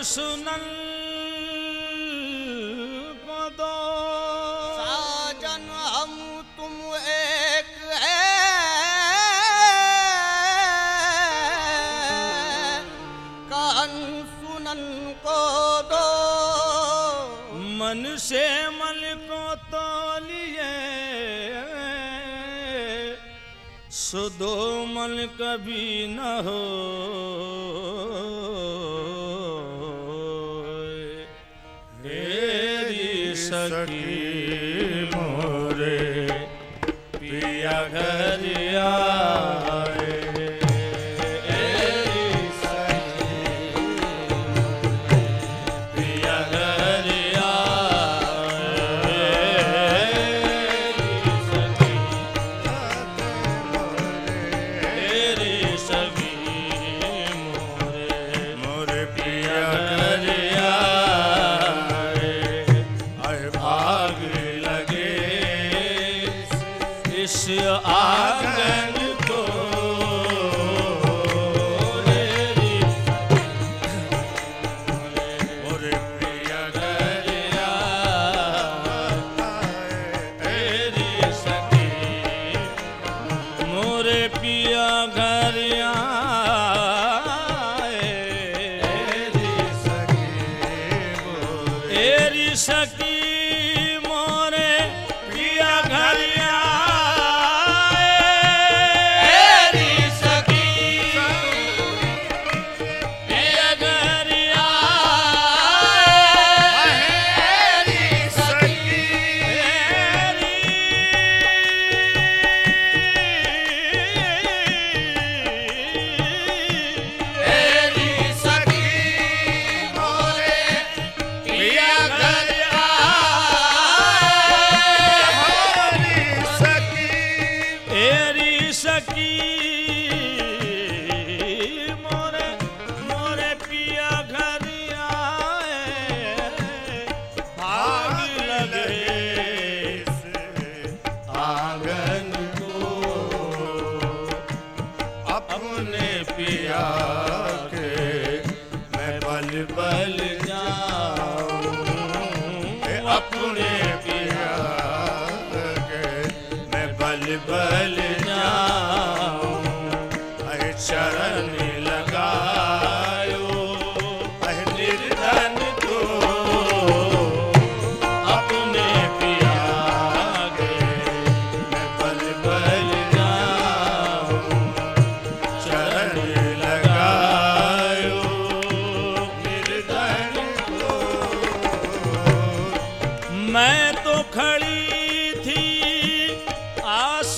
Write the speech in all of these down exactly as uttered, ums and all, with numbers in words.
सुनन को दो साजन हम तुम एक है कान सुनन को दो मन से मन को तो लिए सुदो मन कभी न हो सखी मोरे पिया घर आए पिया घर आए तेरी सखी मोरे मोरे पिया घर इस आंगन को मोरे पिया घर तेरी सखी मोरे पिया घर तेरी सखी पिया के मैं बल बल जाऊं अपने पिया के मैं बल बल जाऊं चरण लगायो निर्धन को अपने पिया के मैं बल बल जाऊं चरण मैं तो खड़ी थी आस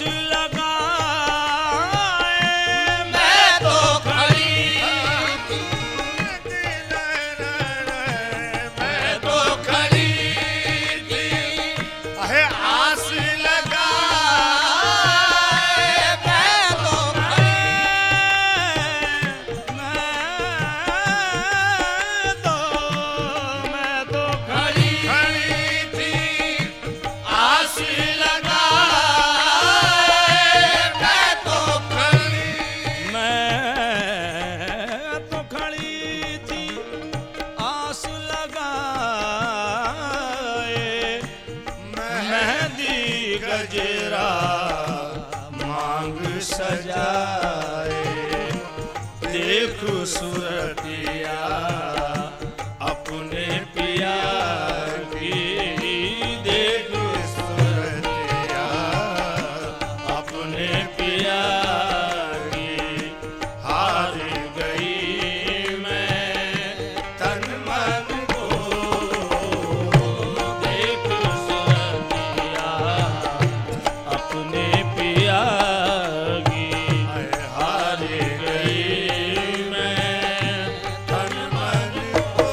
लगाए मैं तो खड़ी थी मैं तो खड़ी थी आस लगाए मैं तो खड़ी मैं तो मैं तो खड़ी आस लगाए मैं तो खड़ी मैं तो खड़ी थी आस लगाए मेहंदी गजरा मांग सजाए देखो सूरतिया अपने पिया की अपने पिया की हार गई मैं तन मन को देख सूरतिया अपने पिया की हार गई मैं तन मन को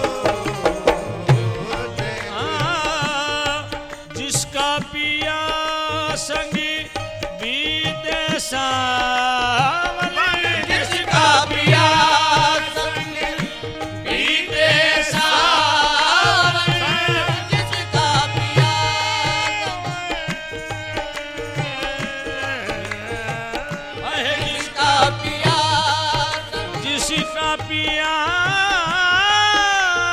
जिसका पिया संगी बीते सावली जिसका पिया संग बीते सावली जिसका पिया जिसका पिया जिसका पिया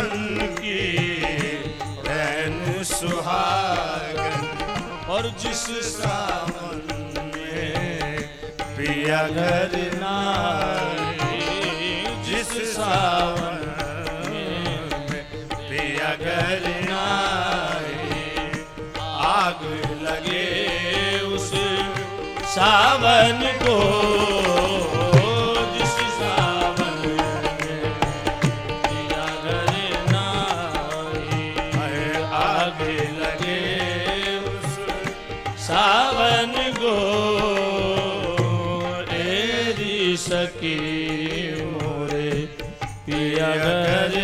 सावन की रैन सुहागन, और जिस सावन में पिया घर नाई, जिस सावन में पिया घर नाई, आग लगे उस सावन को, जिस सावन में पिया घर नाई, आग लगे उस सावन को एरी सकी मोरे पिया घर